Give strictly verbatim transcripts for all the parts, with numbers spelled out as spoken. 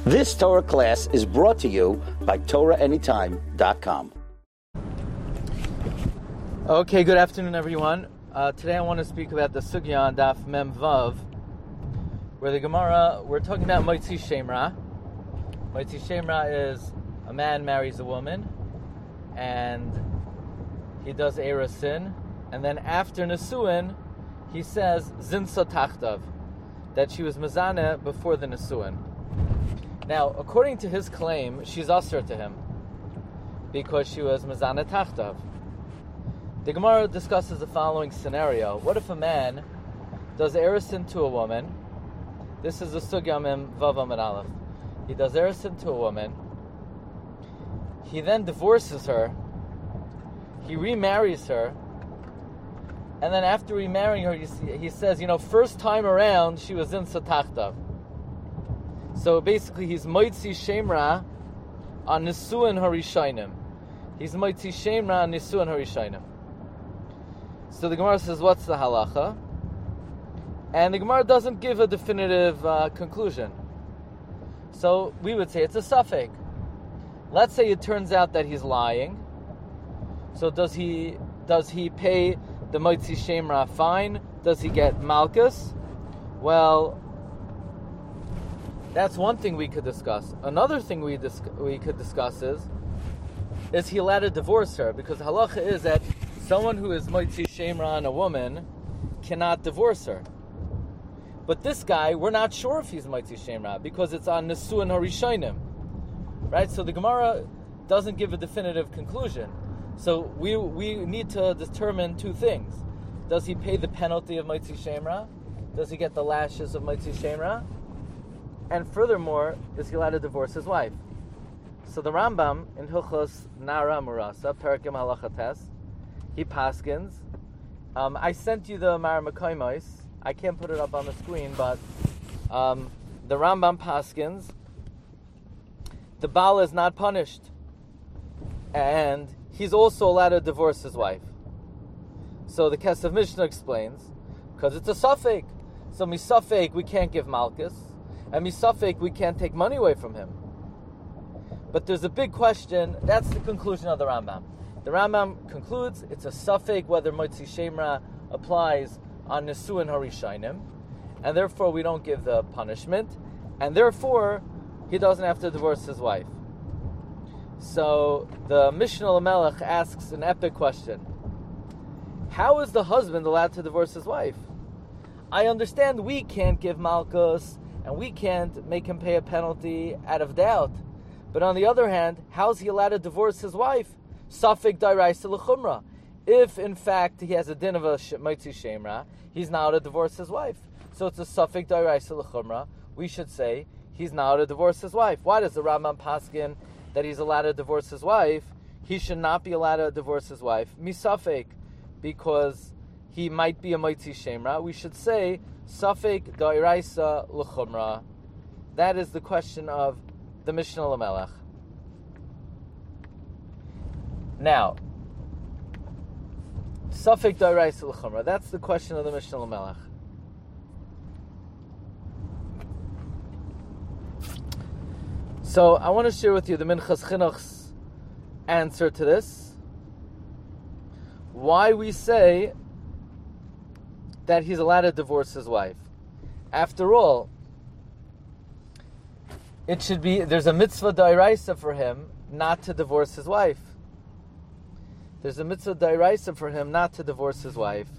This Torah class is brought to you by Torah Anytime dot com. Okay, good afternoon, everyone. Uh, today I want to speak about the Sugya on Daf Mem Vav, where the Gemara, we're talking about Motzi Shemra. Motzi Shemra is a man marries a woman, and he does Erusin, and then after Nesuin, he says Zinsa Tachtav, that she was Mezaneh before the Nesuin. Now, according to his claim, she's Asr to him, because she was Mezaneh Tachtav. The Gemara discusses the following scenario. What if a man does Erusin to a woman? This is the Sugya Mem Vav Amud Aleph. He does Erusin to a woman. He then divorces her. He remarries her. And then after remarrying her, he says, you know, first time around, she was in Satachtav. So basically, he's Moitzi Shemra on Nisuin Harishainim. He's Moitzi Shemra on Nisuin Harishainim. So the Gemara says, what's the halacha? And the Gemara doesn't give a definitive uh, conclusion. So we would say it's a suffix. Let's say it turns out that he's lying. So does he does he pay the Moitzi Shemra fine? Does he get Malkus? Well, that's one thing we could discuss. Another thing we dis- we could discuss is, is he allowed to divorce her? Because halacha is that someone who is Moitzi Shemra on a woman cannot divorce her. But this guy, we're not sure if he's Moitzi Shemra because it's on Nesuin Harishainim. Right? So the Gemara doesn't give a definitive conclusion. So we we need to determine two things. Does he pay the penalty of Moitzi Shemra? Does he get the lashes of Moitzi Shemra? And furthermore, is he allowed to divorce his wife? So the Rambam in Hilchos Nara Murasa, Perikim Halacha Tes, he paskins. Um, I sent you the Mar Mekaymois. I can't put it up on the screen, but um, the Rambam paskins. The Baal is not punished, and he's also allowed to divorce his wife. So the Kesef Mishnah explains, because it's a suffix. So misafek we can't give Malkus, and misafek we can't take money away from him. But there's a big question. That's the conclusion of the Rambam. The Rambam concludes it's a suffix whether Moitzi Shemra applies on Nesuin Harishainim, and therefore we don't give the punishment, and therefore he doesn't have to divorce his wife. So the Mishnah Lamelech asks an epic question. How is the husband allowed to divorce his wife? I understand we can't give Malkus, and we can't make him pay a penalty out of doubt. But on the other hand, how is he allowed to divorce his wife? Safek Dairaisa L'chumra. If, in fact, he has a din of a Moitzi Shemra, he's not allowed to divorce his wife. So it's a Safek Dairaisa L'chumra. We should say he's not allowed to divorce his wife. Why does the Rambam paskin that he's allowed to divorce his wife? He should not be allowed to divorce his wife. Misafek, because he might be a Moitzi Shemra. We should say Safek Dairaisa L'chumra. That is the question of the Mishnah Lamelech. Now, Safek Dairaisa L'chumra. That's the question of the Mishnah Lamelech. So I want to share with you the Minchas Chinuch's answer to this. Why we say that he's allowed to divorce his wife. After all, it should be, there's a mitzvah dairaisa for him not to divorce his wife. There's a mitzvah dairaisa for him not to divorce his wife.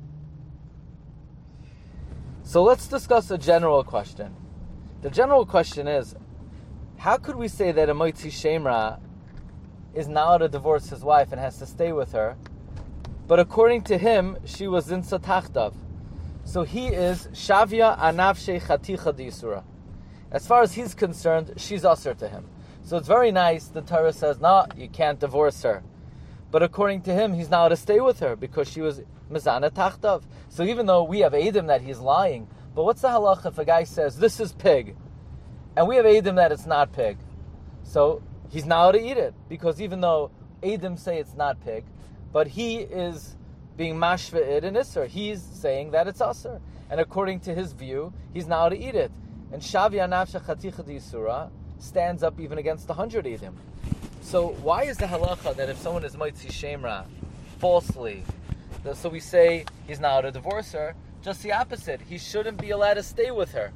So let's discuss a general question. The general question is, how could we say that a Moitzi Shemra is not allowed to divorce his wife and has to stay with her, but according to him, she was in Satachtav? So he is Shavya Anavshe Chaticha D'Yisura. As far as he's concerned, she's Asr to him. So it's very nice, the Torah says, no, you can't divorce her. But according to him, he's not allowed to stay with her because she was Mezaneh Tachtav. So even though we have Eidim that he's lying, but what's the halacha if a guy says, this is pig, and we have Eidim that it's not pig? So he's not allowed to eat it, because even though Eidim say it's not pig, but he is being mashva'id and Isser. He's saying that it's Asr. And according to his view, he's not allowed to eat it. And Shavya Nafsha Chaticha D'Yisura, stands up even against the hundred Eidim. So why is the halacha that if someone is Moitzi Shemra falsely, so we say he's not allowed to divorce her? Just the opposite. He shouldn't be allowed to stay with her.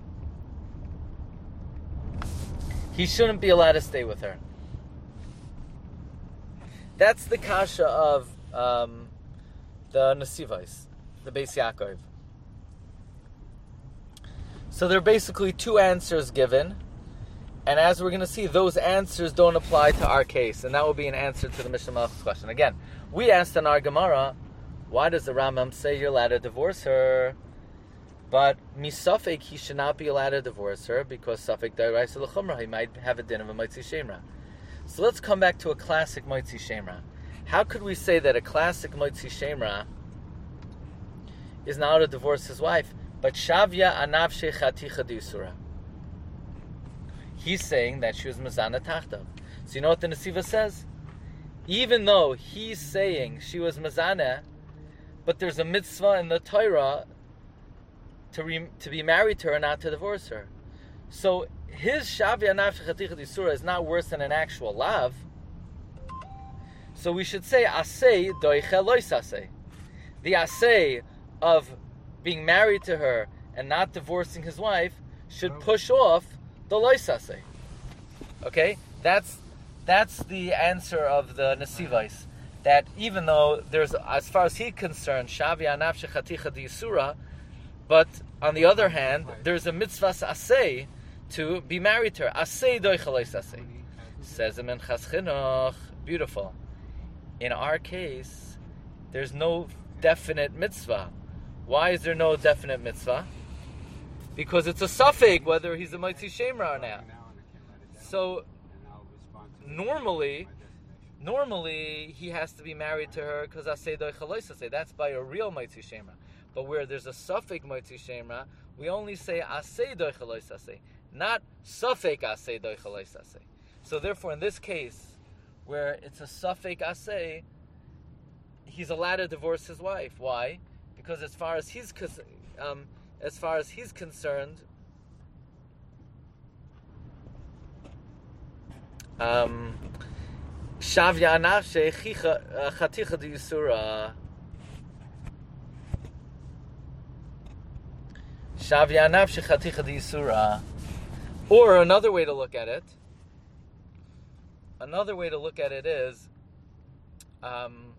He shouldn't be allowed to stay with her. That's the kasha of um, the Nesivos, the Beis Yaakov. So there are basically two answers given, and as we're going to see, those answers don't apply to our case, and that will be an answer to the Mishnah Malach's question. Again, we asked in our Gemara, why does the Rambam say you're allowed to divorce her? But misafek, he should not be allowed to divorce her because safek da'iraisa l'chumra, he might have a din of a Moitzi Shemra. So let's come back to a classic Moitzi Shemra. How could we say that a classic Moitzi Shemra is not allowed to divorce his wife? But Shavya anavshe chaticha di'usura. He's saying that she was mezana tachtav. So you know what the Nesiva says? Even though he's saying she was mezana, but there's a mitzvah in the Torah to re, to be married to her, not to divorce her. So his Shavya anavshe chaticha di'usura is not worse than an actual lav. So we should say asay doicha lois asay. The asay of being married to her and not divorcing his wife should push off the lois asay. Okay, that's that's the answer of the Nesivos. That even though there's, as far as he's concerned, Shavya nafshe chaticha di'usura, but on the other hand, there's a mitzvah asay to be married to her. Asay doicha lois asay. Says him in Chas Chinuch. Beautiful. In our case, there's no definite mitzvah. Why is there no definite mitzvah? Because it's a suffix whether he's a Moitzi Shemra or not. So normally, normally he has to be married to her because asay doicha lois asay. That's by a real Moitzi Shemra. But where there's a suffix Moitzi Shemra, we only say asay doicha lois asay, not suffix asay doicha lois asay. So therefore, in this case, where it's a suffix asay, he's allowed to divorce his wife. Why? Because as far as he's um, as far as he's concerned, um, Shavya nafshe chaticha di'usura. Shavya nafshe chaticha di'usura. Or another way to look at it. Another way to look at it is, um,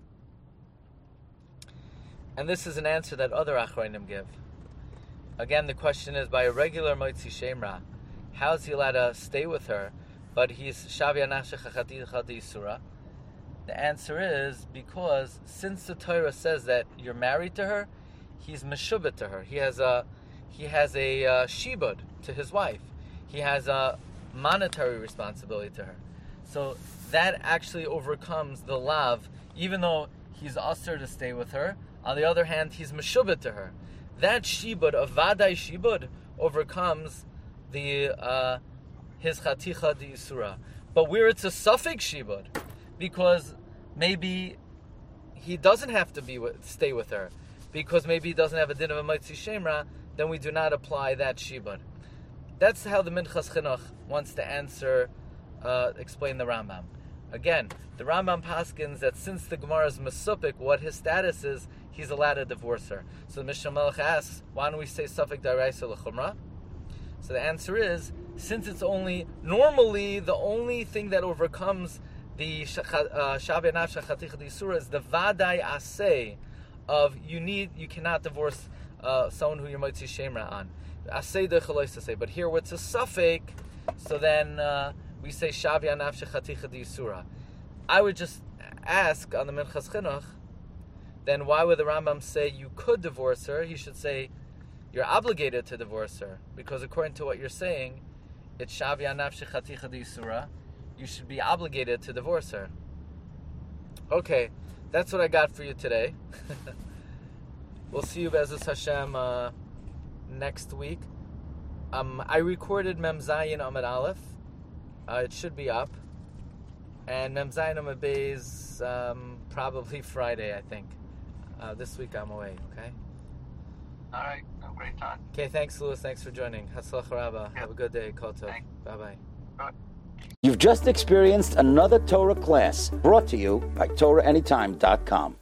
and this is an answer that other Achronim give. Again, the question is, by a regular Moitzi Shemra, how is he allowed to stay with her, but he's Shavya nafshe chaticha di'usura? The answer is because since the Torah says that you're married to her, he's meshubet to her. He has a he has a uh, shibud to his wife. He has a monetary responsibility to her. So that actually overcomes the lav, even though he's usher to stay with her. On the other hand, he's meshubet to her. That shibud, a vadai shibud, overcomes the uh, his chaticha di'usura. But where it's a suffix shibud, because maybe he doesn't have to be with, stay with her, because maybe he doesn't have a din of a Moitzi Shemra, then we do not apply that shibud. That's how the Minchas Chinuch wants to answer, uh, explain the Rambam. Again, the Rambam paskins that since the Gemara is mesupik, what his status is, he's allowed to divorce her. So the Mishnah Melech asks, why don't we say suffix daraisa l'chumra? So the answer is, since it's only, normally the only thing that overcomes the Shavya nafshe chaticha di'usura is the vadai asay of you need, you cannot divorce uh, someone who you're Moitzi Shemra on. Asay doicha lois asay. But here where it's a suffix, so then uh, we say Shavya nafshe chaticha di'usura. I would just ask on the Minchas Chinuch, then why would the Rambam say you could divorce her? He should say you're obligated to divorce her, because according to what you're saying, it's Shavya nafshe chaticha di'usura. You should be obligated to divorce her. Okay, that's what I got for you today. We'll see you, Be'ezus Hashem, uh, next week. Um, I recorded Mem Zayin Amud Aleph. Uh, it should be up. And Mem Zayin Amud Beis, um, probably Friday, I think. Uh, this week I'm away, okay? All right. Have a great time. Okay, thanks, Louis. Thanks for joining. Hatzlach Rabba. Yeah. Have a good day. Kol tov. Thanks. Bye-bye. Bye. You've just experienced another Torah class brought to you by Torah Anytime dot com.